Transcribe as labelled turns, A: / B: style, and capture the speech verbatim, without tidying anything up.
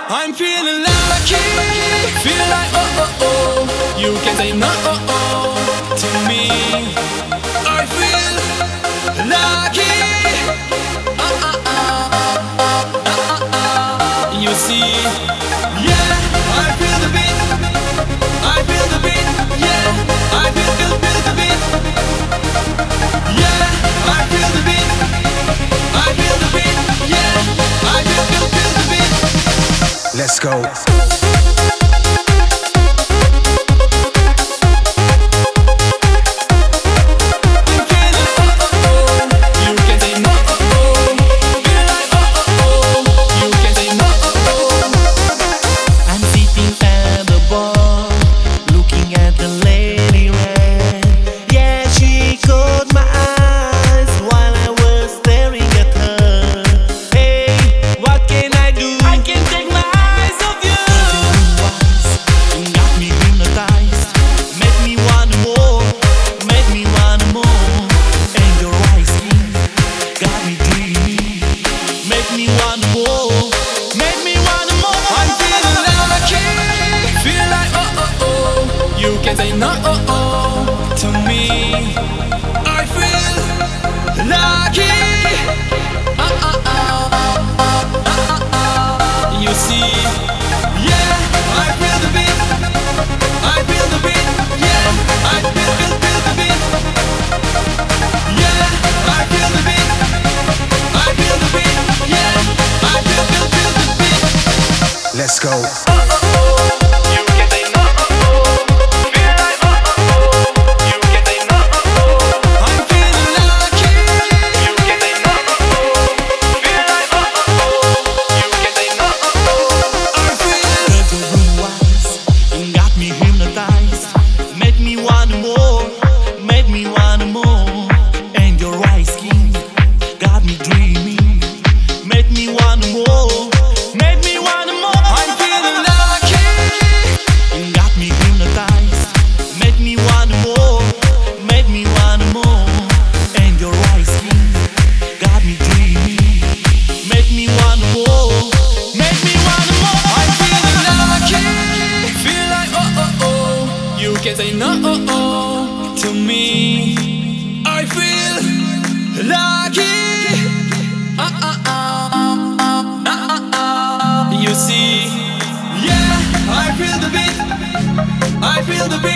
A: I'm feeling lucky, feel like oh oh oh. You can say no oh oh to me. I feel lucky. Ah ah ah ah ah ah. You see, yeah, I feel the beat. I feel the beat. Yeah, I feel feel feel the beat. Yeah, I feel the beat. I feel the beat. Yeah, I feel feel feel the beat.
B: Let's go.
A: Say no oh oh to me. I feel lucky. Ah ah ah ah ah ah. You see, yeah, I feel the beat. I feel the beat. Yeah, I feel feel feel the beat. Yeah, I feel the beat. I feel the beat. Yeah, I feel feel feel the beat.
B: Let's go.
A: Oh oh oh. You can say no oh oh. You can say no oh oh to me. I feel lucky. Ah ah ah ah ah ah. You see, yeah, I feel the beat. I feel the beat.